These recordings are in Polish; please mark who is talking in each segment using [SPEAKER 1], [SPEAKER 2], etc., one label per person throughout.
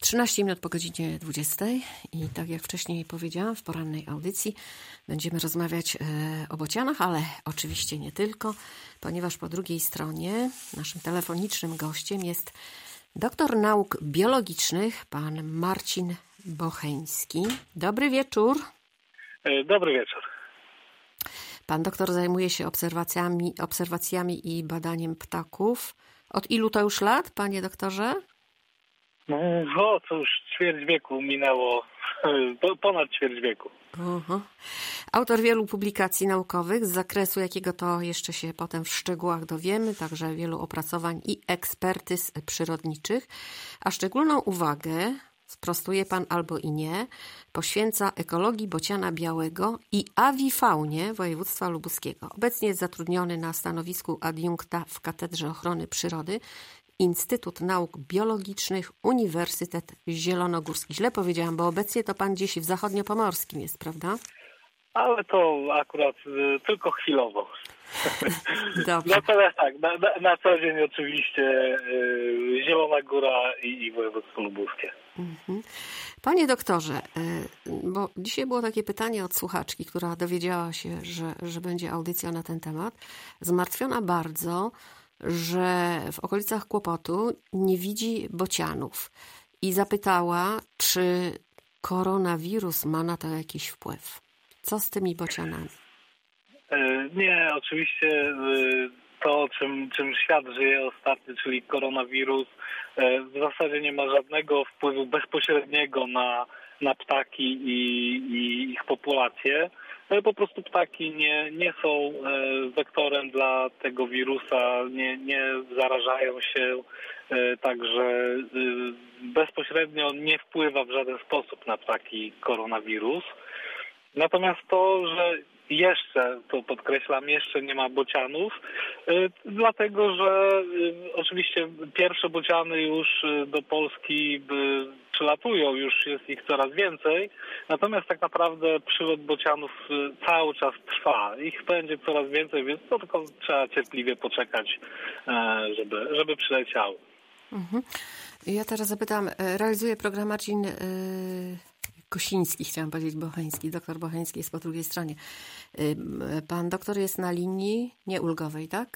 [SPEAKER 1] 13 minut po godzinie 20 i tak jak wcześniej powiedziałam, w porannej audycji będziemy rozmawiać o bocianach, ale oczywiście nie tylko, ponieważ po drugiej stronie naszym telefonicznym gościem jest doktor nauk biologicznych, pan Marcin Bocheński. Dobry wieczór.
[SPEAKER 2] Dobry wieczór.
[SPEAKER 1] Pan doktor zajmuje się obserwacjami i badaniem ptaków. Od ilu to już lat, panie doktorze?
[SPEAKER 2] No, to już ćwierć wieku minęło, ponad ćwierć wieku.
[SPEAKER 1] Autor wielu publikacji naukowych z zakresu, jakiego to jeszcze się potem w szczegółach dowiemy, także wielu opracowań i ekspertyz przyrodniczych, a szczególną uwagę, sprostuje pan albo i nie, poświęca ekologii bociana białego i awifaunie województwa lubuskiego. Obecnie jest zatrudniony na stanowisku adiunkta w Katedrze Ochrony Przyrody Instytut Nauk Biologicznych, Uniwersytet Zielonogórski. Źle powiedziałam, bo obecnie to pan gdzieś w zachodniopomorskim jest, prawda?
[SPEAKER 2] Ale to akurat tylko chwilowo.
[SPEAKER 1] Dobrze.
[SPEAKER 2] Natomiast tak, na co dzień oczywiście Zielona Góra i województwo lubuskie.
[SPEAKER 1] Panie doktorze, bo dzisiaj było takie pytanie od słuchaczki, która dowiedziała się, że będzie audycja na ten temat. Zmartwiona bardzo, że w okolicach Kłopotu nie widzi bocianów i zapytała, czy koronawirus ma na to jakiś wpływ. Co z tymi bocianami?
[SPEAKER 2] Nie, oczywiście to, czym świat żyje ostatnio, czyli koronawirus, w zasadzie nie ma żadnego wpływu bezpośredniego na ptaki i ich populację. Po prostu ptaki nie są wektorem dla tego wirusa, nie zarażają się, także bezpośrednio nie wpływa w żaden sposób na ptaki koronawirus. Natomiast to, że jeszcze, to podkreślam, jeszcze nie ma bocianów, dlatego że oczywiście pierwsze bociany już do Polski przylatują, już jest ich coraz więcej, natomiast tak naprawdę przylot bocianów cały czas trwa. Ich będzie coraz więcej, więc to tylko trzeba cierpliwie poczekać, żeby przyleciały.
[SPEAKER 1] Ja teraz zapytam, realizuje program Marcin Kosiński, chciałam powiedzieć Bocheński. Doktor Bocheński jest po drugiej stronie. Pan doktor jest na linii nie ulgowej, tak?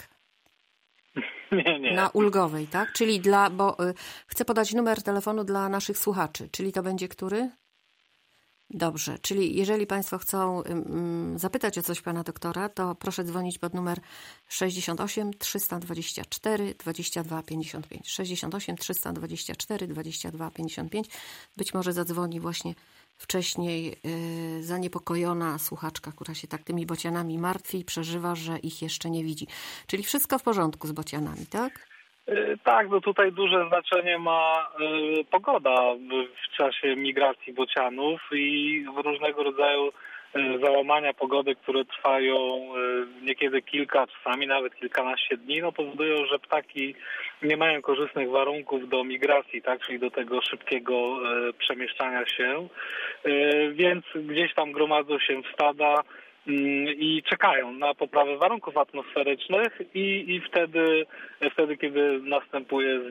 [SPEAKER 2] Nie.
[SPEAKER 1] Na ulgowej, tak? Czyli bo chcę podać numer telefonu dla naszych słuchaczy. Czyli to będzie który? Dobrze, czyli jeżeli państwo chcą zapytać o coś pana doktora, to proszę dzwonić pod numer 68 324 22 55. 68 324 22 55. Być może zadzwoni właśnie wcześniej zaniepokojona słuchaczka, która się tak tymi bocianami martwi i przeżywa, że ich jeszcze nie widzi. Czyli wszystko w porządku z bocianami, tak?
[SPEAKER 2] Tak, no tutaj duże znaczenie ma pogoda w czasie migracji bocianów i różnego rodzaju załamania pogody, które trwają niekiedy kilka, czasami nawet kilkanaście dni, powodują, że ptaki nie mają korzystnych warunków do migracji, tak, czyli do tego szybkiego przemieszczania się, więc gdzieś tam gromadzą się w stada i czekają na poprawę warunków atmosferycznych i wtedy, kiedy następuje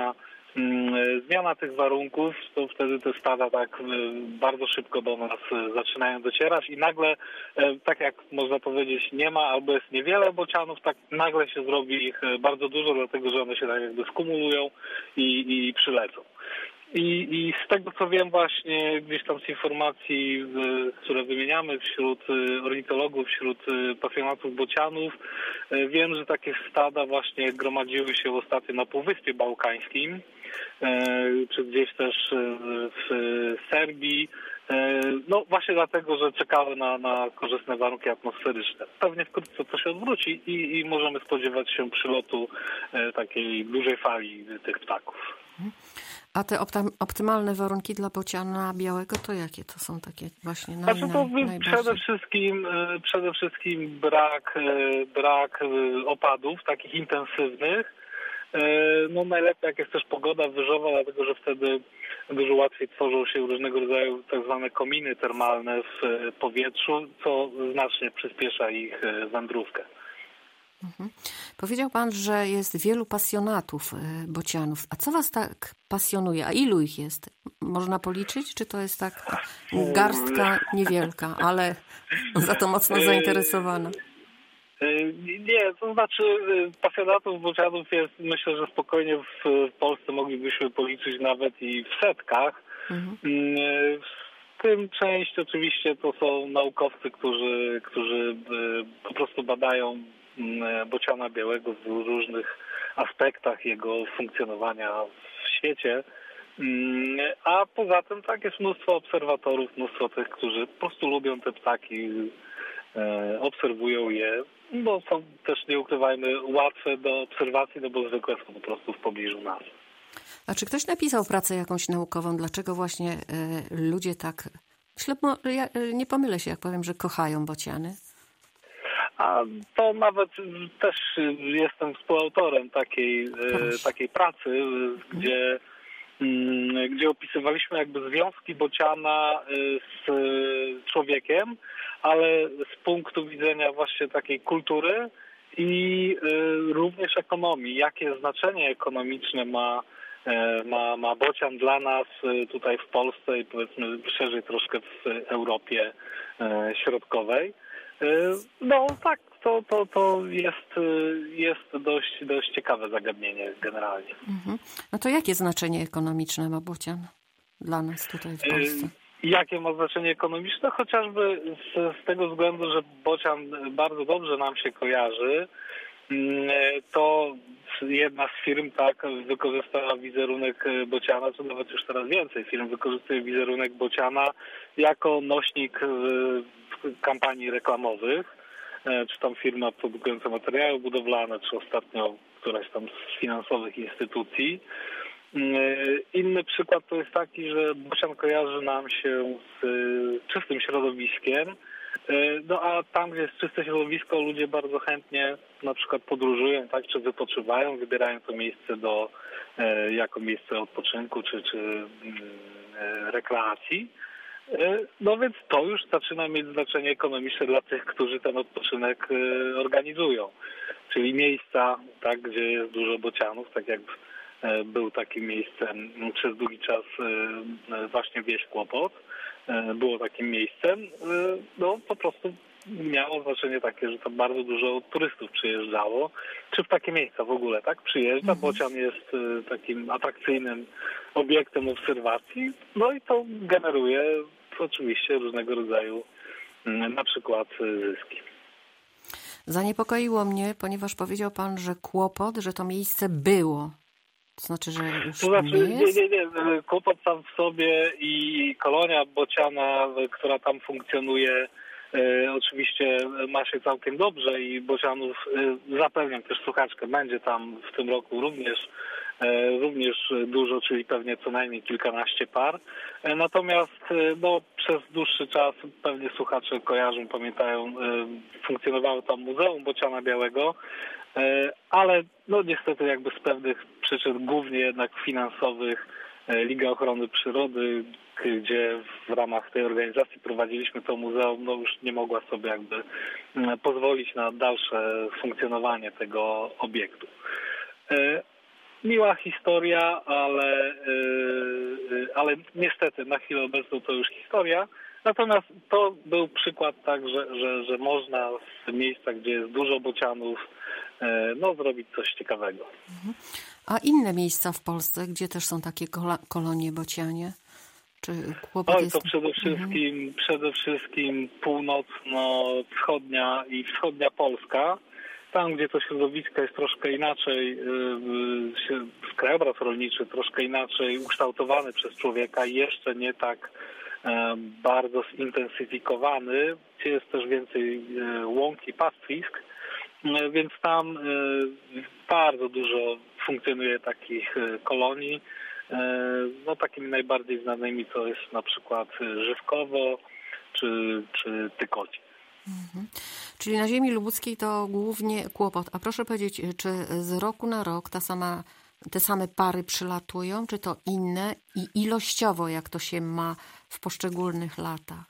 [SPEAKER 2] zmiana tych warunków, to wtedy te stada tak bardzo szybko do nas zaczynają docierać i nagle, tak jak można powiedzieć, nie ma albo jest niewiele bocianów, tak nagle się zrobi ich bardzo dużo, dlatego że one się tak jakby skumulują i przylecą. I z tego, co wiem właśnie gdzieś tam z informacji, które wymieniamy wśród ornitologów, wśród pasjonatów bocianów, wiem, że takie stada właśnie gromadziły się ostatnio na Półwyspie Bałkańskim, czy gdzieś też w Serbii, no właśnie dlatego, że czekały na korzystne warunki atmosferyczne. Pewnie wkrótce to się odwróci i możemy spodziewać się przylotu takiej dużej fali tych ptaków.
[SPEAKER 1] A te optymalne warunki dla bociana białego to jakie? To są takie właśnie
[SPEAKER 2] przede wszystkim brak opadów takich intensywnych. No najlepiej jak jest też pogoda wyżowa, dlatego że wtedy dużo łatwiej tworzą się różnego rodzaju tak zwane kominy termalne w powietrzu, co znacznie przyspiesza ich wędrówkę.
[SPEAKER 1] Powiedział pan, że jest wielu pasjonatów bocianów. A co was tak pasjonuje? A ilu ich jest? można policzyć, czy to jest tak garstka niewielka, ale za to mocno zainteresowana?
[SPEAKER 2] Nie, to znaczy pasjonatów bocianów jest, myślę, że spokojnie w Polsce moglibyśmy policzyć nawet i w setkach.
[SPEAKER 1] Mhm.
[SPEAKER 2] W tym część oczywiście to są naukowcy, którzy po prostu badają bociana białego w różnych aspektach jego funkcjonowania w świecie. A poza tym tak jest mnóstwo obserwatorów, mnóstwo tych, którzy po prostu lubią te ptaki, obserwują je, bo są też, nie ukrywajmy, łatwe do obserwacji, no bo zwykle są po prostu w pobliżu nas.
[SPEAKER 1] A czy ktoś napisał pracę jakąś naukową, dlaczego właśnie ludzie tak, myślę, ja nie pomylę się, jak powiem, że kochają bociany?
[SPEAKER 2] A to nawet też jestem współautorem takiej pracy, gdzie opisywaliśmy jakby związki bociana z człowiekiem, ale z punktu widzenia właśnie takiej kultury i również ekonomii. Jakie znaczenie ekonomiczne ma bocian dla nas tutaj w Polsce i powiedzmy szerzej troszkę w Europie Środkowej. No tak, to jest dość ciekawe zagadnienie generalnie.
[SPEAKER 1] Mhm. No to jakie znaczenie ekonomiczne ma bocian dla nas tutaj w Polsce?
[SPEAKER 2] Jakie ma znaczenie ekonomiczne? Chociażby z tego względu, że bocian bardzo dobrze nam się kojarzy. To jedna z firm tak wykorzystała wizerunek bociana, czy nawet już teraz więcej firm wykorzystuje wizerunek bociana jako nośnik kampanii reklamowych. Czy tam firma produkująca materiały budowlane, czy ostatnio któraś tam z finansowych instytucji. Inny przykład to jest taki, że bocian kojarzy nam się z czystym środowiskiem, no a tam, gdzie jest czyste środowisko, ludzie bardzo chętnie na przykład podróżują, tak, czy wypoczywają, wybierają to miejsce jako miejsce odpoczynku, czy rekreacji. No więc to już zaczyna mieć znaczenie ekonomiczne dla tych, którzy ten odpoczynek organizują. Czyli miejsca, tak, gdzie jest dużo bocianów, tak jak był takim miejscem przez długi czas właśnie wieś Kłopot, było takim miejscem, no po prostu miało znaczenie takie, że tam bardzo dużo turystów przyjeżdżało, czy w takie miejsca w ogóle, tak, przyjeżdża. Bocian jest takim atrakcyjnym obiektem obserwacji, no i to generuje oczywiście różnego rodzaju na przykład zyski.
[SPEAKER 1] Zaniepokoiło mnie, ponieważ powiedział pan, że Kłopot, że to miejsce było. To znaczy, że już
[SPEAKER 2] to znaczy,
[SPEAKER 1] nie jest?
[SPEAKER 2] Nie. Kłopot sam w sobie i kolonia bociana, która tam funkcjonuje, oczywiście ma się całkiem dobrze i bocianów, zapewniam też słuchaczkę, będzie tam w tym roku również dużo, czyli pewnie co najmniej kilkanaście par. Natomiast no, przez dłuższy czas pewnie słuchacze kojarzą, pamiętają, funkcjonowało tam Muzeum Bociana Białego, ale no niestety jakby z pewnych przyczyn, głównie jednak finansowych, Liga Ochrony Przyrody, gdzie w ramach tej organizacji prowadziliśmy to muzeum, no już nie mogła sobie jakby pozwolić na dalsze funkcjonowanie tego obiektu. Miła historia, ale niestety na chwilę obecną to już historia. Natomiast to był przykład tak, że można z miejsca, gdzie jest dużo bocianów, no, zrobić coś ciekawego.
[SPEAKER 1] A inne miejsca w Polsce, gdzie też są takie kolonie bocianie? Czy Kłopot jest...
[SPEAKER 2] To przede wszystkim północno-wschodnia i wschodnia Polska. Tam, gdzie to środowisko jest troszkę inaczej, krajobraz rolniczy troszkę inaczej ukształtowany przez człowieka i jeszcze nie tak bardzo zintensyfikowany, gdzie jest też więcej łąk i pastwisk, więc tam bardzo dużo funkcjonuje takich kolonii. No takimi najbardziej znanymi to jest na przykład Żywkowo czy Tykoci.
[SPEAKER 1] Mhm. Czyli na ziemi lubuckiej to głównie Kłopot. A proszę powiedzieć, czy z roku na rok te same pary przylatują, czy to inne i ilościowo jak to się ma w poszczególnych latach?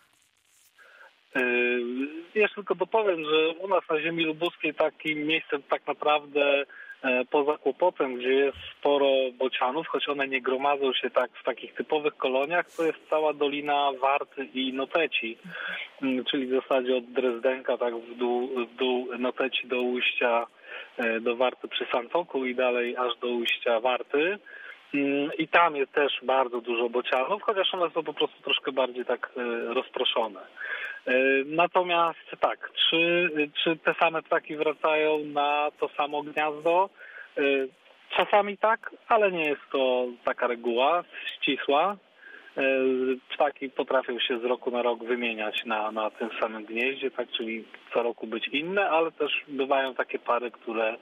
[SPEAKER 2] Jeszcze tylko dopowiem, że u nas na ziemi lubuckiej takim miejscem tak naprawdę poza Kłopotem, gdzie jest sporo bocianów, choć one nie gromadzą się tak w takich typowych koloniach, to jest cała Dolina Warty i Noteci, czyli w zasadzie od Drezdenka tak w dół Noteci do ujścia do Warty przy Santoku i dalej aż do ujścia Warty. I tam jest też bardzo dużo bocianów, chociaż one są po prostu troszkę bardziej tak rozproszone. Natomiast tak, czy te same ptaki wracają na to samo gniazdo? Czasami tak, ale nie jest to taka reguła ścisła. Ptaki potrafią się z roku na rok wymieniać na tym samym gnieździe, tak, czyli co roku być inne, ale też bywają takie pary,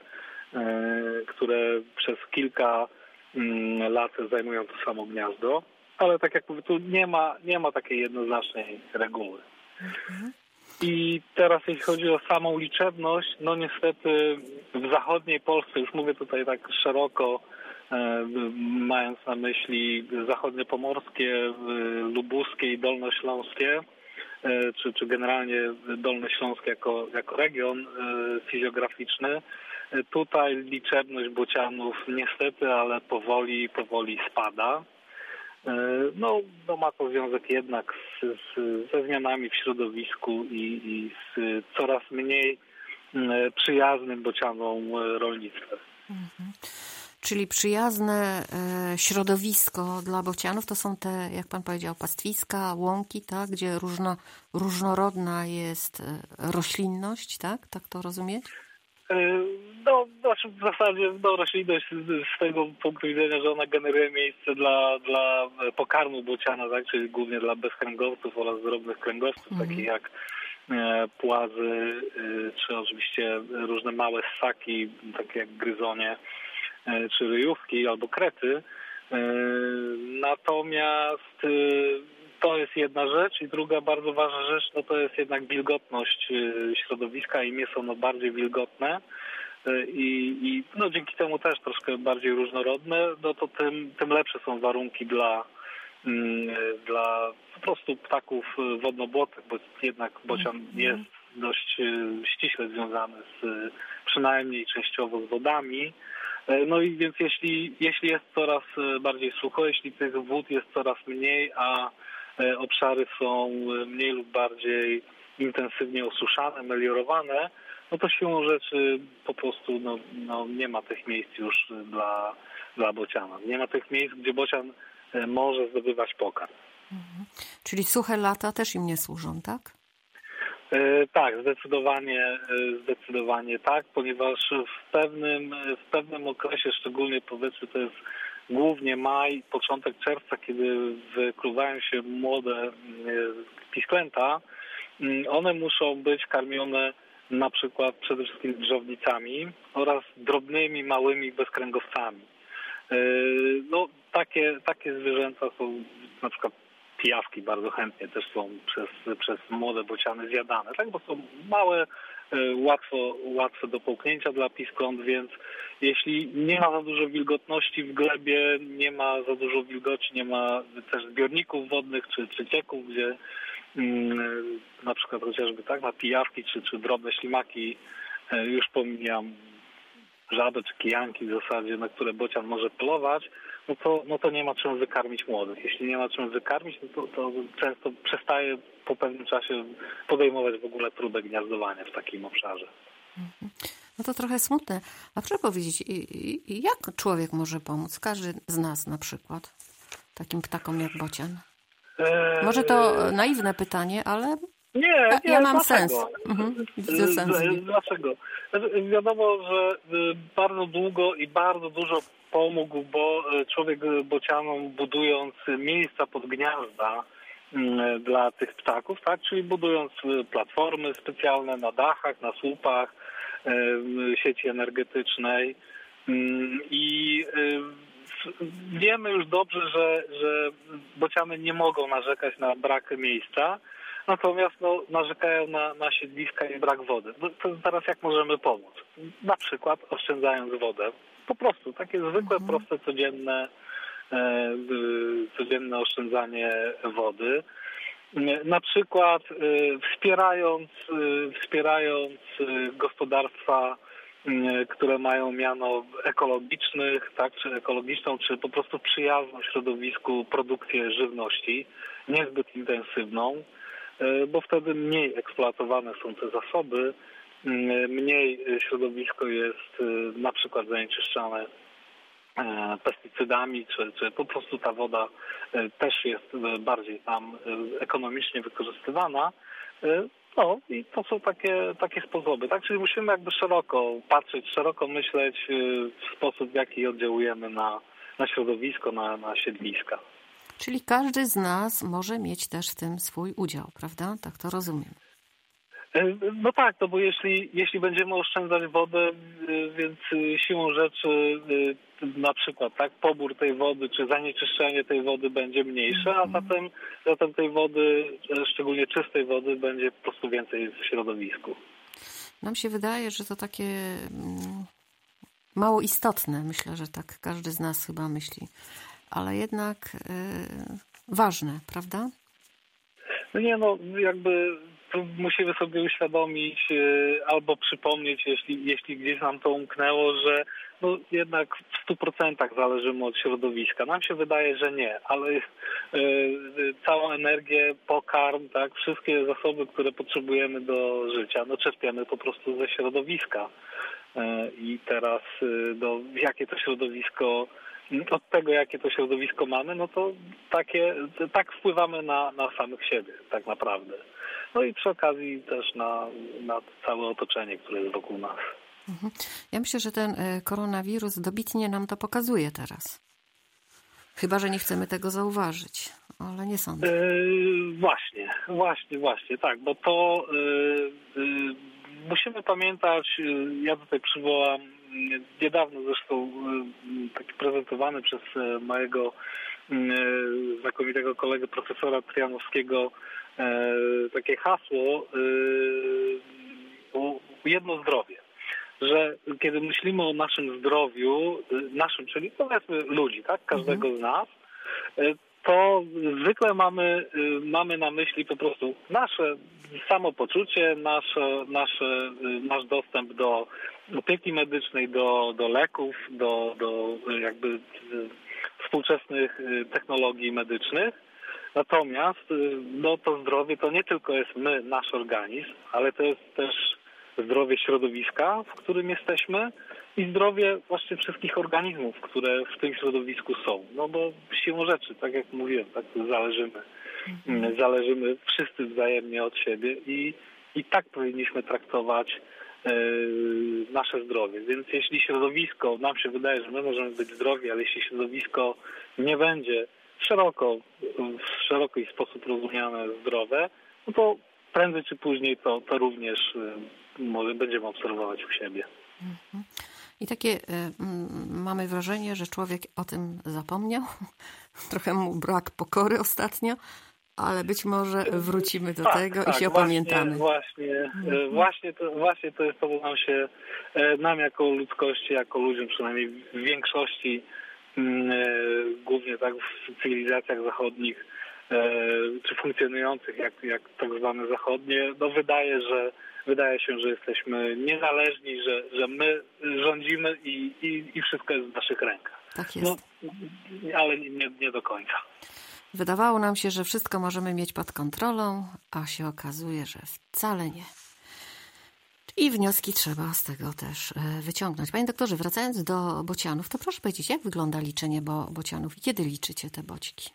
[SPEAKER 2] które przez kilka lat zajmują to samo gniazdo. Ale tak jak mówię, tu nie ma takiej jednoznacznej reguły. I teraz jeśli chodzi o samą liczebność, no niestety w zachodniej Polsce, już mówię tutaj tak szeroko, mając na myśli zachodniopomorskie, lubuskie i dolnośląskie, czy generalnie Dolny Śląsk jako region fizjograficzny, tutaj liczebność bocianów niestety, ale powoli spada. No ma to związek jednak ze zmianami w środowisku i z coraz mniej przyjaznym bocianom rolnictwem.
[SPEAKER 1] Czyli przyjazne środowisko dla bocianów to są te, jak pan powiedział, pastwiska, łąki, tak, gdzie różnorodna jest roślinność, tak? Tak to rozumieć?
[SPEAKER 2] No, znaczy w zasadzie roślinność z tego punktu widzenia, że ona generuje miejsce dla pokarmu bociana, tak, czyli głównie dla bezkręgowców oraz drobnych kręgowców, takich jak płazy, czy oczywiście różne małe ssaki, takie jak gryzonie, czy ryjówki albo krety. Natomiast to jest jedna rzecz i druga bardzo ważna rzecz, no to jest jednak wilgotność środowiska. Im jest ono bardziej wilgotne i no dzięki temu też troszkę bardziej różnorodne, no to tym lepsze są warunki dla po prostu ptaków wodnobłotnych, bo jednak bocian jest dość ściśle związany przynajmniej częściowo z wodami. No i więc jeśli jest coraz bardziej sucho, jeśli tych wód jest coraz mniej, a obszary są mniej lub bardziej intensywnie osuszane, meliorowane, no to siłą rzeczy po prostu nie ma tych miejsc już dla bociana. Nie ma tych miejsc, gdzie bocian może zdobywać pokarm.
[SPEAKER 1] Czyli suche lata też im nie służą, tak?
[SPEAKER 2] Tak, zdecydowanie tak, ponieważ w pewnym okresie, szczególnie powiedzmy to jest głównie maj, początek czerwca, kiedy wykluwają się młode pisklęta, one muszą być karmione na przykład przede wszystkim drzownicami oraz drobnymi, małymi bezkręgowcami. No, takie zwierzęta są na przykład pijawki bardzo chętnie też są przez młode bociany zjadane, tak? Bo są małe, łatwe do połknięcia dla piskląt, więc jeśli nie ma za dużo wilgotności w glebie, nie ma za dużo wilgoci, nie ma też zbiorników wodnych czy cieków, gdzie na przykład chociażby tak na pijawki czy drobne ślimaki, już pomijam żaby czy kijanki w zasadzie, na które bocian może polować, no to nie ma czym wykarmić młodych. Jeśli nie ma czym wykarmić, no to często przestaje po pewnym czasie podejmować w ogóle próbę gniazdowania w takim obszarze.
[SPEAKER 1] No to trochę smutne. A proszę powiedzieć, jak człowiek może pomóc? Każdy z nas na przykład, takim ptakom jak bocian. Może to naiwne pytanie, ale ja mam sens. Widzę sens.
[SPEAKER 2] Dlaczego? Wiadomo, że bardzo długo i bardzo dużo pomógł, bo człowiek bocianom budując miejsca pod gniazda dla tych ptaków, tak, czyli budując platformy specjalne na dachach, na słupach, sieci energetycznej i wiemy już dobrze, że bociany nie mogą narzekać na brak miejsca, natomiast narzekają na siedliska i brak wody. To teraz jak możemy pomóc? Na przykład oszczędzając wodę. Po prostu takie zwykłe, proste, codzienne oszczędzanie wody. Na przykład wspierając gospodarstwa które mają miano ekologicznych, tak, czy ekologiczną, czy po prostu przyjazną środowisku produkcję żywności, niezbyt intensywną, bo wtedy mniej eksploatowane są te zasoby, mniej środowisko jest na przykład zanieczyszczane pestycydami, czy po prostu ta woda też jest bardziej tam ekonomicznie wykorzystywana. No i to są takie sposoby, tak? Czyli musimy jakby szeroko patrzeć, szeroko myśleć w sposób, w jaki oddziałujemy na środowisko, na siedliska.
[SPEAKER 1] Czyli każdy z nas może mieć też w tym swój udział, prawda? Tak to rozumiem.
[SPEAKER 2] No tak, no bo jeśli będziemy oszczędzać wodę, więc siłą rzeczy na przykład tak pobór tej wody czy zanieczyszczenie tej wody będzie mniejsze, a zatem tej wody, szczególnie czystej wody, będzie po prostu więcej w środowisku.
[SPEAKER 1] Nam się wydaje, że to takie mało istotne. Myślę, że tak każdy z nas chyba myśli. Ale jednak ważne, prawda?
[SPEAKER 2] No nie, no jakby musimy sobie uświadomić albo przypomnieć, jeśli gdzieś nam to umknęło, że no jednak w 100% zależymy od środowiska. Nam się wydaje, że nie, ale całą energię, pokarm, tak, wszystkie zasoby, które potrzebujemy do życia, no czerpiemy po prostu ze środowiska. I teraz jakie to środowisko, od tego jakie to środowisko mamy, no to tak wpływamy na samych siebie tak naprawdę. No i przy okazji też na całe otoczenie, które jest wokół nas.
[SPEAKER 1] Ja myślę, że ten koronawirus dobitnie nam to pokazuje teraz. Chyba że nie chcemy tego zauważyć, ale nie sądzę.
[SPEAKER 2] Właśnie, tak, bo to musimy pamiętać, ja tutaj przywołam niedawno zresztą taki prezentowany przez mojego znakomitego kolegę profesora Trianowskiego takie hasło jedno zdrowie, że kiedy myślimy o naszym zdrowiu, czyli powiedzmy ludzi, tak, każdego z nas, to zwykle mamy na myśli po prostu nasze samopoczucie, nasz dostęp do opieki medycznej, do leków, do jakby współczesnych technologii medycznych. Natomiast no, to zdrowie to nie tylko jest nasz organizm, ale to jest też zdrowie środowiska, w którym jesteśmy i zdrowie właśnie wszystkich organizmów, które w tym środowisku są. No bo siłą rzeczy, tak jak mówiłem, tak zależymy wszyscy wzajemnie od siebie i tak powinniśmy traktować nasze zdrowie. Więc jeśli środowisko, nam się wydaje, że my możemy być zdrowi, ale jeśli środowisko nie będzie w szeroki sposób rozumiane zdrowe, no to prędzej czy później to również może będziemy obserwować u siebie.
[SPEAKER 1] I takie mamy wrażenie, że człowiek o tym zapomniał. Trochę mu brak pokory ostatnio, ale być może wrócimy do tego i się opamiętamy.
[SPEAKER 2] Właśnie to jest to, bo nam jako ludzkości, jako ludziom, przynajmniej w większości, głównie tak w cywilizacjach zachodnich, czy funkcjonujących jak tak zwane zachodnie, no wydaje się, że jesteśmy niezależni, że my rządzimy i wszystko jest w naszych rękach.
[SPEAKER 1] Tak jest.
[SPEAKER 2] No, ale nie do końca.
[SPEAKER 1] Wydawało nam się, że wszystko możemy mieć pod kontrolą, a się okazuje, że wcale nie. I wnioski trzeba z tego też wyciągnąć. Panie doktorze, wracając do bocianów, to proszę powiedzieć, jak wygląda liczenie bocianów i kiedy liczycie te boćki?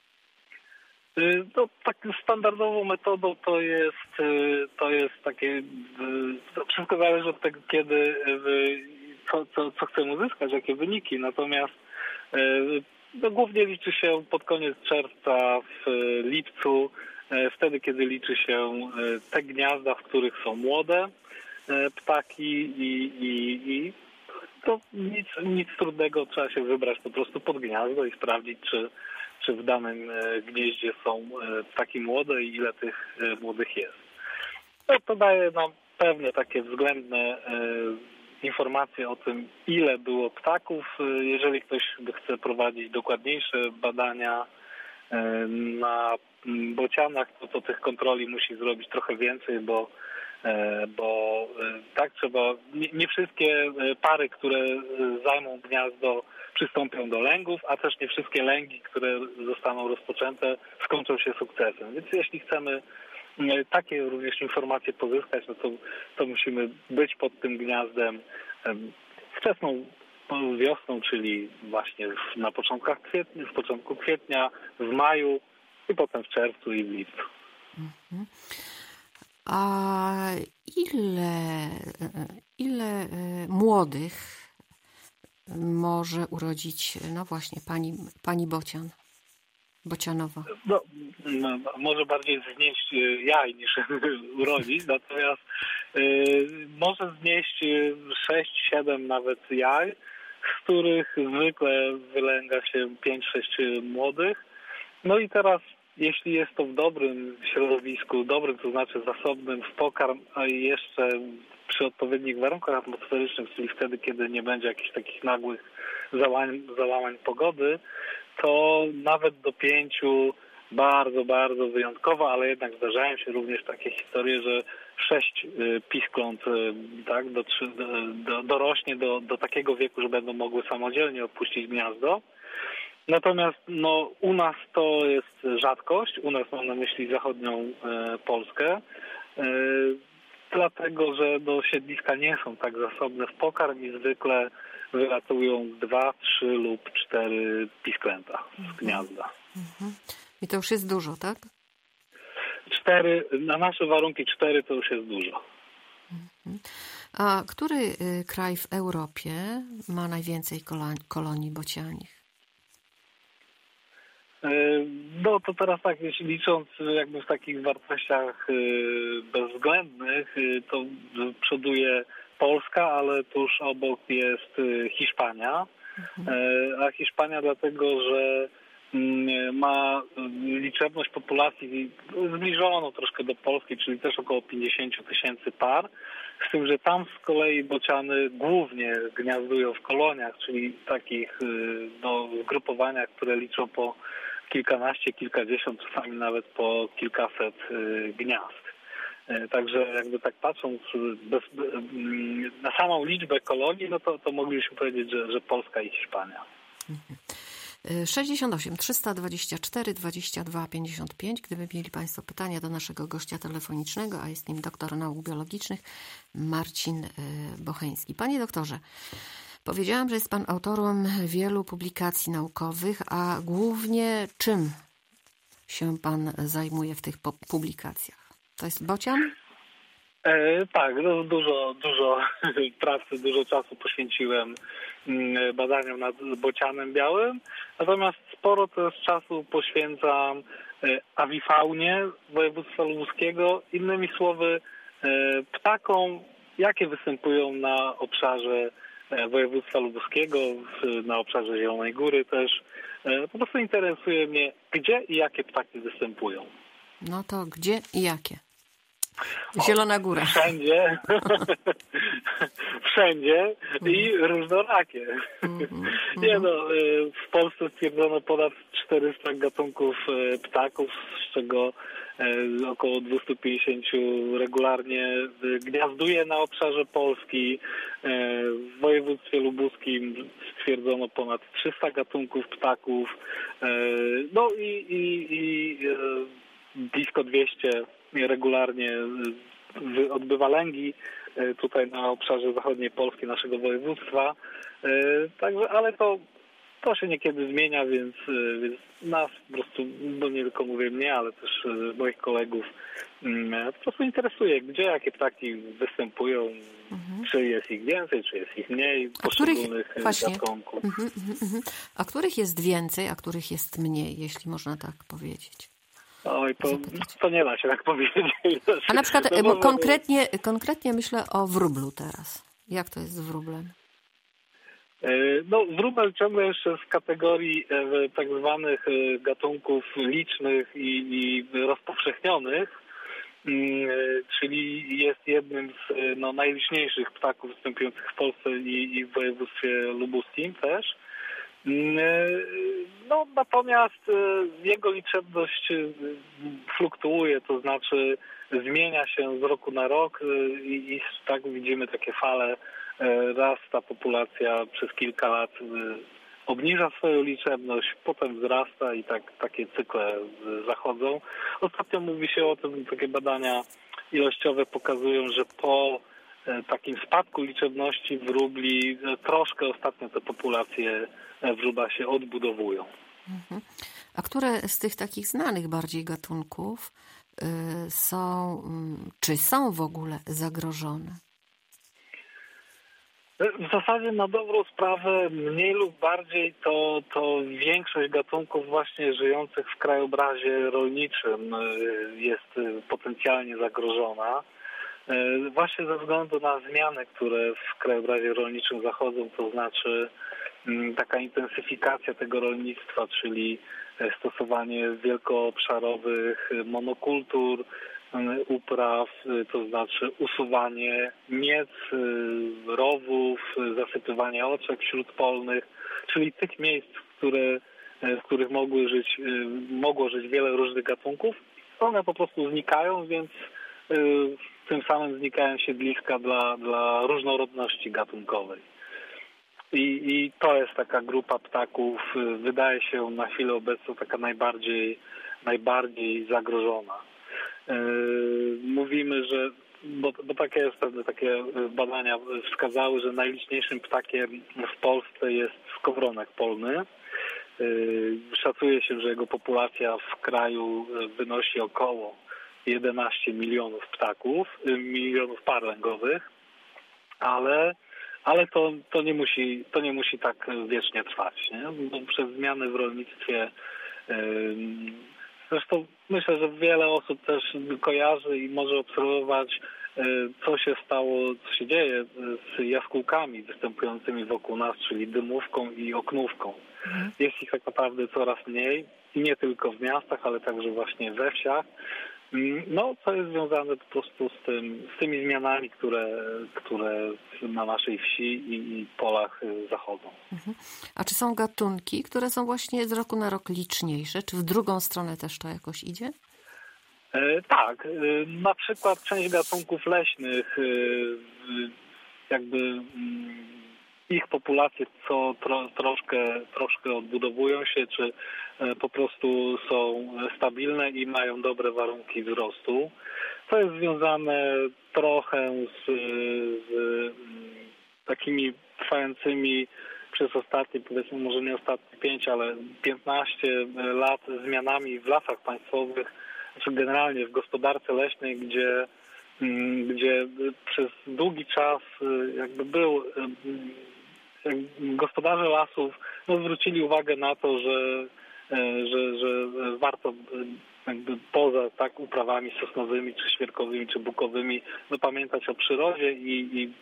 [SPEAKER 2] No, tak standardową metodą to jest takie, to wszystko zależy od tego, kiedy, co chcemy uzyskać, jakie wyniki. Natomiast no, głównie liczy się pod koniec czerwca, w lipcu, wtedy, kiedy liczy się te gniazda, w których są młode ptaki i to nic trudnego, trzeba się wybrać po prostu pod gniazdo i sprawdzić, czy w danym gnieździe są ptaki młode i ile tych młodych jest. No, to daje nam pewne takie względne informacje o tym, ile było ptaków. Jeżeli ktoś chce prowadzić dokładniejsze badania na bocianach, to tych kontroli musi zrobić trochę więcej, bo bo tak trzeba, nie wszystkie pary, które zajmą gniazdo, przystąpią do lęgów, a też nie wszystkie lęgi, które zostaną rozpoczęte, skończą się sukcesem. Więc jeśli chcemy takie również informacje pozyskać, no to musimy być pod tym gniazdem wczesną wiosną, czyli właśnie na początku kwietnia, w maju i potem w czerwcu i w lipcu.
[SPEAKER 1] A ile młodych może urodzić, no właśnie, pani Bocian, Bocianowa?
[SPEAKER 2] No, może bardziej znieść jaj niż urodzić, natomiast może znieść 6-7 nawet jaj, z których zwykle wylęga się 5-6 młodych. No i teraz, jeśli jest to w dobrym środowisku, dobrym, to znaczy zasobnym w pokarm, a i jeszcze przy odpowiednich warunkach atmosferycznych, czyli wtedy, kiedy nie będzie jakichś takich nagłych załamań pogody, to nawet do 5 bardzo, bardzo wyjątkowo, ale jednak zdarzają się również takie historie, że 6 piskląt tak, dorośnie do takiego wieku, że będą mogły samodzielnie opuścić gniazdo. Natomiast u nas to jest rzadkość, u nas mam na myśli zachodnią Polskę, dlatego że do siedliska nie są tak zasobne w pokarm i zwykle wylatują 2, 3 lub 4 pisklęta z gniazda.
[SPEAKER 1] I to już jest dużo, tak?
[SPEAKER 2] 4, na nasze warunki 4 to już jest dużo.
[SPEAKER 1] A który kraj w Europie ma najwięcej kolonii bocianich?
[SPEAKER 2] No to teraz tak, jeśli licząc jakby w takich wartościach bezwzględnych, to przoduje Polska, ale tuż obok jest Hiszpania. A Hiszpania dlatego, że ma liczebność populacji zbliżoną troszkę do Polski, czyli też około 50 000 par, z tym, że tam z kolei bociany głównie gniazdują w koloniach, czyli takich zgrupowaniach, które liczą po kilkanaście, kilkadziesiąt, czasami nawet po kilkaset gniazd. Także jakby tak patrząc na samą liczbę kolonii, no to moglibyśmy powiedzieć, że Polska i Hiszpania.
[SPEAKER 1] 68 324 22 55. Gdyby mieli Państwo pytania do naszego gościa telefonicznego, a jest nim doktor nauk biologicznych Marcin Bocheński. Panie doktorze, powiedziałam, że jest Pan autorem wielu publikacji naukowych, a głównie czym się Pan zajmuje w tych publikacjach? To jest bocian?
[SPEAKER 2] Tak, dużo pracy, dużo czasu poświęciłem badaniom nad bocianem białym, natomiast sporo też czasu poświęcam awifaunie województwa lubuskiego, innymi słowy ptakom, jakie występują na obszarze województwa lubuskiego, na obszarze Zielonej Góry też. Po prostu interesuje mnie, gdzie i jakie ptaki występują. No
[SPEAKER 1] to gdzie i jakie? Zielona Góra.
[SPEAKER 2] Wszędzie. Wszędzie i różnorakie. Nie w Polsce stwierdzono ponad 400 gatunków ptaków, z czego około 250 regularnie gniazduje na obszarze Polski. W województwie lubuskim stwierdzono ponad 300 gatunków ptaków. No i blisko 200 regularnie odbywa lęgi tutaj na obszarze zachodniej Polski, naszego województwa. Także, ale to się niekiedy zmienia, więc nas po prostu, no nie tylko mówię mnie, ale też moich kolegów, po prostu interesuje, gdzie jakie ptaki występują, czy jest ich więcej, czy jest ich mniej, poszczególnych gatunków.
[SPEAKER 1] A których jest więcej, a których jest mniej, jeśli można tak powiedzieć?
[SPEAKER 2] Oj, to nie da się tak powiedzieć.
[SPEAKER 1] A na przykład konkretnie myślę o wróblu teraz. Jak to jest z wróblem?
[SPEAKER 2] No, wróbel ciągle jeszcze z kategorii tak zwanych gatunków licznych i rozpowszechnionych, czyli jest jednym z najliczniejszych ptaków występujących w Polsce i w województwie lubuskim też. No, natomiast jego liczebność fluktuuje, to znaczy zmienia się z roku na rok i tak widzimy takie fale. Raz ta populacja przez kilka lat obniża swoją liczebność, potem wzrasta i takie cykle zachodzą. Ostatnio mówi się o tym, takie badania ilościowe pokazują, że po takim spadku liczebności wróbli troszkę ostatnio te populacje wróbla się odbudowują.
[SPEAKER 1] A które z tych takich znanych bardziej gatunków czy są w ogóle zagrożone?
[SPEAKER 2] W zasadzie na dobrą sprawę mniej lub bardziej to większość gatunków właśnie żyjących w krajobrazie rolniczym jest potencjalnie zagrożona. Właśnie ze względu na zmiany, które w krajobrazie rolniczym zachodzą, to znaczy taka intensyfikacja tego rolnictwa, czyli stosowanie wielkoobszarowych monokultur, upraw, to znaczy usuwanie miec, rowów, zasypywanie oczek śródpolnych, czyli tych miejsc, w których mogło żyć wiele różnych gatunków. One po prostu znikają, więc tym samym znikają siedliska dla różnorodności gatunkowej. I to jest taka grupa ptaków, wydaje się na chwilę obecną taka najbardziej zagrożona. Mówimy, że, bo takie badania wskazały, że najliczniejszym ptakiem w Polsce jest skowronek polny. Szacuje się, że jego populacja w kraju wynosi około 11 milionów ptaków, milionów par lęgowych, ale to nie musi tak wiecznie trwać, nie? Bo przez zmiany w rolnictwie, zresztą myślę, że wiele osób też kojarzy i może obserwować, co się stało, co się dzieje z jaskółkami występującymi wokół nas, czyli dymówką i oknówką. Jest ich tak naprawdę coraz mniej i nie tylko w miastach, ale także właśnie we wsiach. No, to jest związane po prostu z tymi zmianami, które na naszej wsi i polach zachodzą.
[SPEAKER 1] A czy są gatunki, które są właśnie z roku na rok liczniejsze? Czy w drugą stronę też to jakoś idzie?
[SPEAKER 2] Tak. Na przykład część gatunków leśnych, ich populacje troszkę odbudowują się, czy po prostu są stabilne i mają dobre warunki wzrostu. To jest związane trochę z takimi trwającymi przez ostatnie, powiedzmy może nie ostatnie 5, ale 15 lat zmianami w lasach państwowych, czy generalnie w gospodarce leśnej, gdzie przez długi czas gospodarze lasów zwrócili uwagę na to, że warto poza uprawami sosnowymi, czy świerkowymi, czy bukowymi pamiętać o przyrodzie i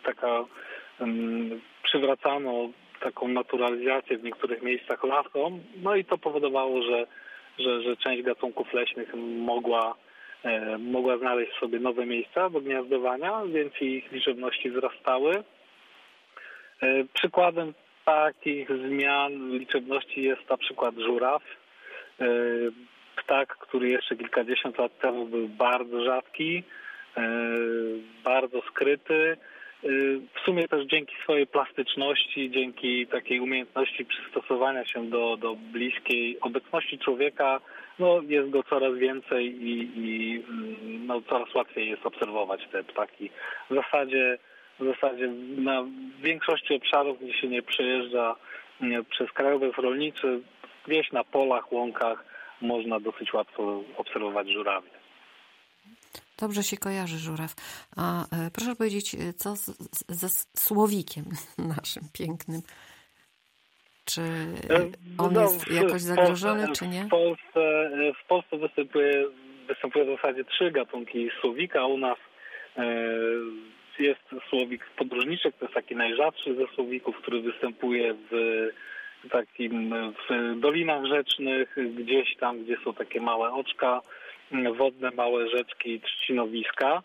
[SPEAKER 2] przywracano taką naturalizację w niektórych miejscach lasom. No i to powodowało, że część gatunków leśnych mogła znaleźć sobie nowe miejsca do gniazdowania, więc ich liczebności wzrastały. Przykładem takich zmian liczebności jest na przykład żuraw. Ptak, który jeszcze kilkadziesiąt lat temu był bardzo rzadki, bardzo skryty. W sumie też dzięki swojej plastyczności, dzięki takiej umiejętności przystosowania się do bliskiej obecności człowieka, jest go coraz więcej i coraz łatwiej jest obserwować te ptaki. W zasadzie na większości obszarów, gdzie się nie przejeżdża przez krajobraz rolniczy, gdzieś na polach, łąkach można dosyć łatwo obserwować żurawie.
[SPEAKER 1] Dobrze się kojarzy żuraw. A proszę powiedzieć, co ze słowikiem naszym pięknym? Czy on jest jakoś zagrożony, czy nie?
[SPEAKER 2] W Polsce występuje w zasadzie 3 gatunki słowika. U nas jest słowik podróżniczek, to jest taki najrzadszy ze słowików, który występuje w dolinach rzecznych, gdzieś tam, gdzie są takie małe oczka wodne, małe rzeczki, trzcinowiska.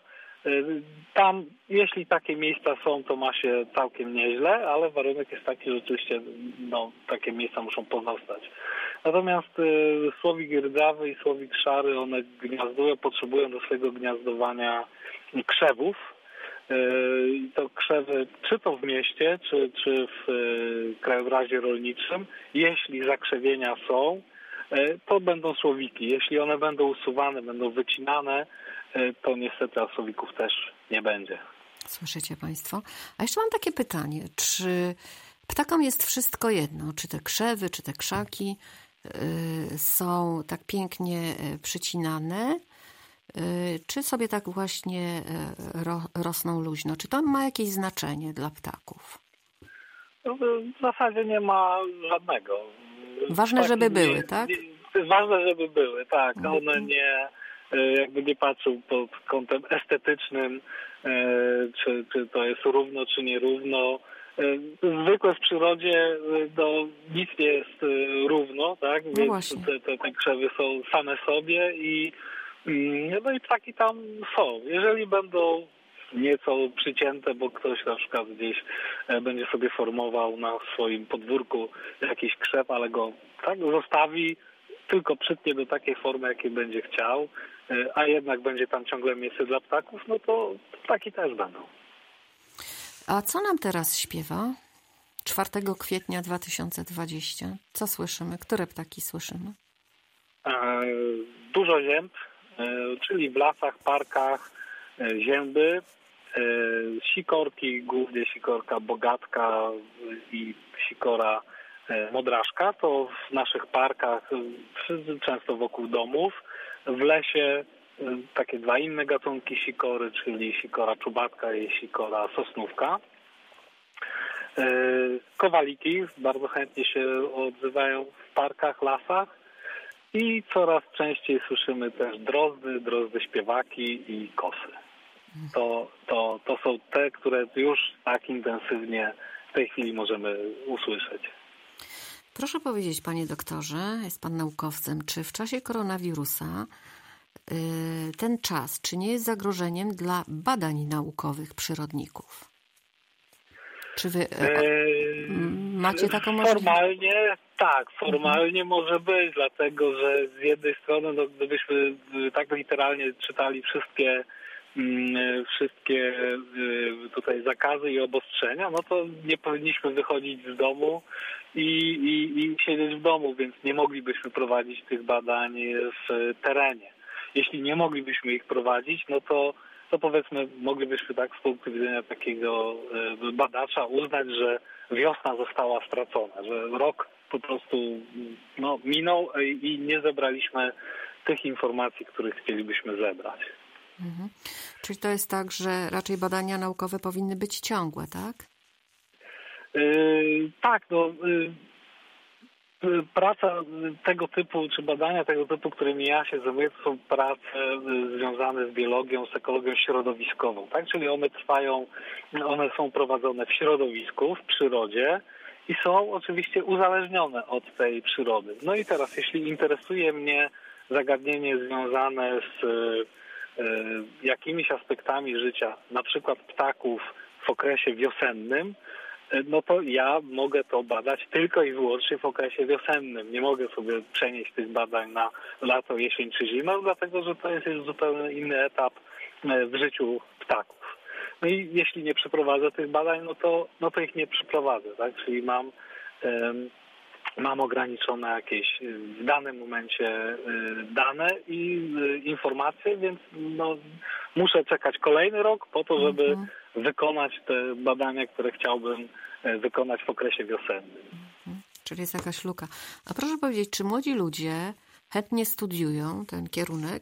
[SPEAKER 2] Tam, jeśli takie miejsca są, to ma się całkiem nieźle, ale warunek jest taki, że rzeczywiście takie miejsca muszą pozostać. Natomiast słowik rdzawy i słowik szary, one gniazdują, potrzebują do swojego gniazdowania krzewów. I to krzewy, czy to w mieście, czy w krajobrazie rolniczym, jeśli zakrzewienia są, to będą słowiki. Jeśli one będą usuwane, będą wycinane, to niestety słowików też nie będzie.
[SPEAKER 1] Słyszycie Państwo? A jeszcze mam takie pytanie. Czy ptakom jest wszystko jedno? Czy te krzewy, czy te krzaki są tak pięknie przycinane? Czy sobie tak właśnie rosną luźno? Czy to ma jakieś znaczenie dla ptaków?
[SPEAKER 2] W zasadzie nie ma żadnego.
[SPEAKER 1] Ważne, żeby były, tak?
[SPEAKER 2] Ważne, żeby były, tak. One nie patrzą pod kątem estetycznym, czy to jest równo, czy nierówno. Zwykle w przyrodzie nic nie jest równo, tak?
[SPEAKER 1] No
[SPEAKER 2] Więc
[SPEAKER 1] właśnie.
[SPEAKER 2] te krzewy są same sobie i ptaki tam są. Jeżeli będą nieco przycięte, bo ktoś na przykład gdzieś będzie sobie formował na swoim podwórku jakiś krzew, ale go tak zostawi, tylko przytnie do takiej formy, jakiej będzie chciał, a jednak będzie tam ciągle miejsce dla ptaków, no to ptaki też będą.
[SPEAKER 1] A co nam teraz śpiewa? 4 kwietnia 2020. Co słyszymy? Które ptaki słyszymy?
[SPEAKER 2] Dużo zięb, czyli w lasach, parkach, zięby, sikorki, głównie sikorka bogatka i sikora modraszka, to w naszych parkach, często wokół domów. W lesie takie dwa inne gatunki sikory, czyli sikora czubatka i sikora sosnówka. Kowaliki bardzo chętnie się odzywają w parkach, lasach i coraz częściej słyszymy też drozdy śpiewaki i kosy. To są te, które już tak intensywnie w tej chwili możemy usłyszeć.
[SPEAKER 1] Proszę powiedzieć, panie doktorze, jest pan naukowcem, czy w czasie koronawirusa ten czas, czy nie jest zagrożeniem dla badań naukowych przyrodników? Czy wy macie taką możliwość?
[SPEAKER 2] Formalnie może być, dlatego że z jednej strony, gdybyśmy tak literalnie czytali wszystkie tutaj zakazy i obostrzenia, no to nie powinniśmy wychodzić z domu i siedzieć w domu, więc nie moglibyśmy prowadzić tych badań w terenie. Jeśli nie moglibyśmy ich prowadzić, no to powiedzmy moglibyśmy tak z punktu widzenia takiego badacza uznać, że wiosna została stracona, że rok po prostu minął i nie zebraliśmy tych informacji, których chcielibyśmy zebrać.
[SPEAKER 1] Mhm. Czyli to jest tak, że raczej badania naukowe powinny być ciągłe, tak?
[SPEAKER 2] Praca tego typu, czy badania tego typu, którymi ja się zajmuję, to są prace związane z biologią, z ekologią środowiskową, tak? Czyli one są prowadzone w środowisku, w przyrodzie i są oczywiście uzależnione od tej przyrody. No i teraz, jeśli interesuje mnie zagadnienie związane z jakimiś aspektami życia, na przykład ptaków w okresie wiosennym, no to ja mogę to badać tylko i wyłącznie w okresie wiosennym. Nie mogę sobie przenieść tych badań na lato, jesień czy zimę, dlatego że to jest zupełnie inny etap w życiu ptaków. No i jeśli nie przeprowadzę tych badań, no to ich nie przeprowadzę, tak? Czyli mam ograniczone jakieś w danym momencie dane i informacje, więc muszę czekać kolejny rok po to, żeby wykonać te badania, które chciałbym wykonać w okresie wiosennym.
[SPEAKER 1] Czyli jest jakaś luka. A proszę powiedzieć, czy młodzi ludzie chętnie studiują ten kierunek?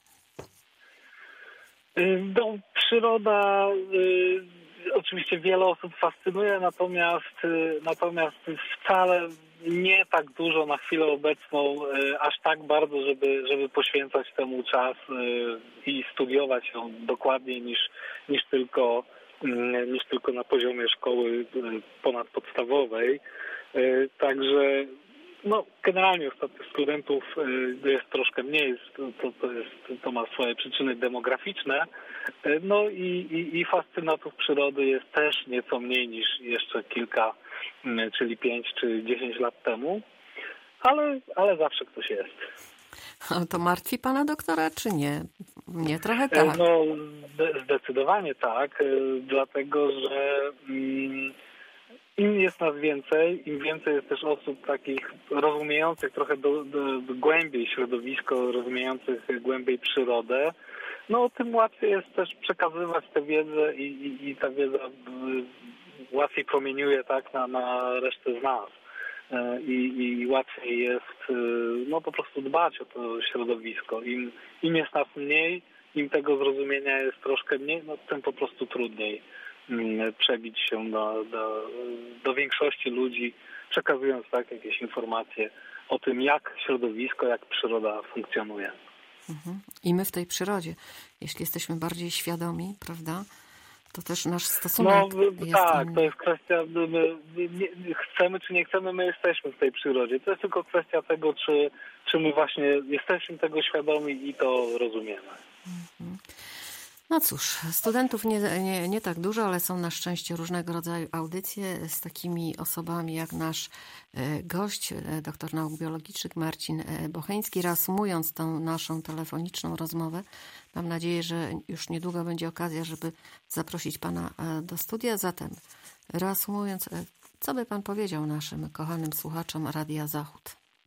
[SPEAKER 2] Przyroda oczywiście wiele osób fascynuje, natomiast wcale nie tak dużo na chwilę obecną, aż tak bardzo, żeby poświęcać temu czas i studiować ją dokładniej niż tylko na poziomie szkoły ponadpodstawowej. Także No, generalnie ostatnio studentów jest troszkę mniej, to ma swoje przyczyny demograficzne, no i fascynatów przyrody jest też nieco mniej niż jeszcze kilka, czyli 5 czy 10 lat temu, ale zawsze ktoś jest.
[SPEAKER 1] A to martwi pana doktora, czy nie? Mnie trochę tak.
[SPEAKER 2] No, zdecydowanie tak, dlatego że im jest nas więcej, im więcej jest też osób takich rozumiejących trochę głębiej środowisko, rozumiejących głębiej przyrodę, no tym łatwiej jest też przekazywać tę wiedzę i ta wiedza łatwiej promieniuje tak na resztę z nas. I łatwiej jest no po prostu dbać o to środowisko. Im jest nas mniej, im tego zrozumienia jest troszkę mniej, no tym po prostu trudniej przebić się do większości ludzi, przekazując tak jakieś informacje o tym, jak środowisko, jak przyroda funkcjonuje.
[SPEAKER 1] I my w tej przyrodzie, jeśli jesteśmy bardziej świadomi, prawda, to też nasz stosunek jest
[SPEAKER 2] tak,
[SPEAKER 1] inny.
[SPEAKER 2] to jest kwestia, chcemy czy nie chcemy, my jesteśmy w tej przyrodzie. To jest tylko kwestia tego, czy my właśnie jesteśmy tego świadomi i to rozumiemy.
[SPEAKER 1] No cóż, studentów nie tak dużo, ale są na szczęście różnego rodzaju audycje z takimi osobami jak nasz gość, doktor nauk biologicznych Marcin Bocheński. Reasumując tą naszą telefoniczną rozmowę, mam nadzieję, że już niedługo będzie okazja, żeby zaprosić pana do studia. Zatem reasumując, co by pan powiedział naszym kochanym słuchaczom Radia Zachód?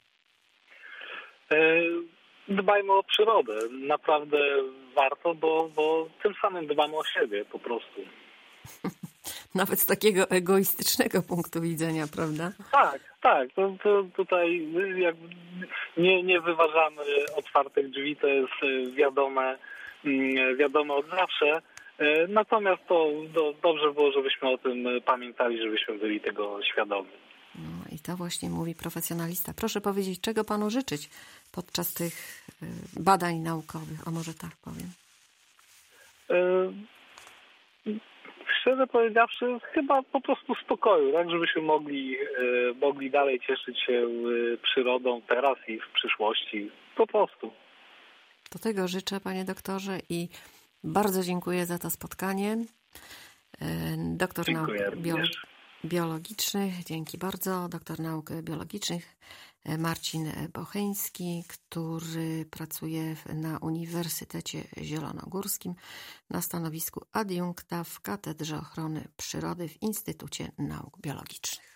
[SPEAKER 2] Dbajmy o przyrodę. Naprawdę warto, bo tym samym dbamy o siebie po prostu.
[SPEAKER 1] Nawet z takiego egoistycznego punktu widzenia, prawda?
[SPEAKER 2] Tak. To tutaj nie wyważamy otwartych drzwi, to jest wiadome od zawsze. Natomiast to dobrze było, żebyśmy o tym pamiętali, żebyśmy byli tego świadomi.
[SPEAKER 1] No i to właśnie mówi profesjonalista. Proszę powiedzieć, czego panu życzyć podczas tych badań naukowych, a może tak powiem?
[SPEAKER 2] Szczerze powiedziawszy, chyba po prostu spokoju, tak, żebyśmy mogli dalej cieszyć się przyrodą teraz i w przyszłości. Po prostu.
[SPEAKER 1] Do tego życzę, panie doktorze, i bardzo dziękuję za to spotkanie. Doktor nauk biologicznych, dzięki bardzo. Doktor nauk biologicznych Marcin Bocheński, który pracuje na Uniwersytecie Zielonogórskim na stanowisku adiunkta w Katedrze Ochrony Przyrody w Instytucie Nauk Biologicznych.